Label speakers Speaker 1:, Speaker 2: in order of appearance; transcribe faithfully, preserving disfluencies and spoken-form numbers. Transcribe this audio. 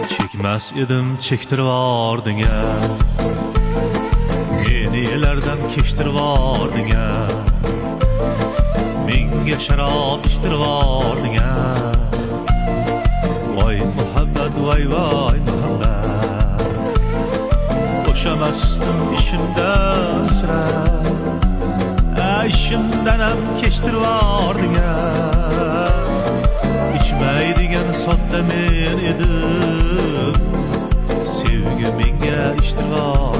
Speaker 1: Çekmez edim çektirivardın ya, nelerden keştirivardın ya, menga şarap içtirivardın ya. Vay muhabbet, vay vay muhabbet, boşamasdım işimden sıra, işimden hem keştirivardın ya. İçmeydigen sodda men edim, sevgi menga içtirivardın.